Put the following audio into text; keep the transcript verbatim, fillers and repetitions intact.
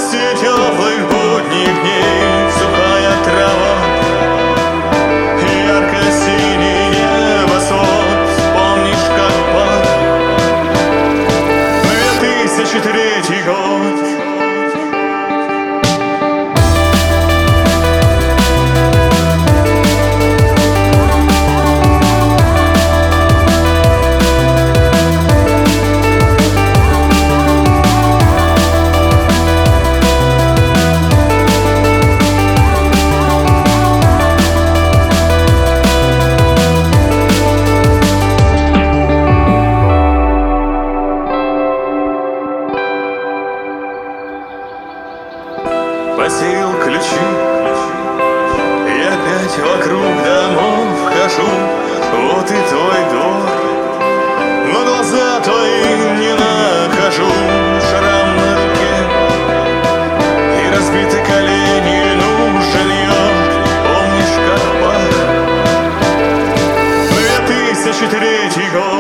радости теплых будних дней, сухая трава, ярко-синий небосвод. Помнишь, как пах две тысячи третий год? Посеял ключи, и опять вокруг домов хожу. Вот и твой двор, но глаза твои не нахожу. Шрам на руке и разбиты колени, нужен йод. Помнишь, как пах две тысячи третий год?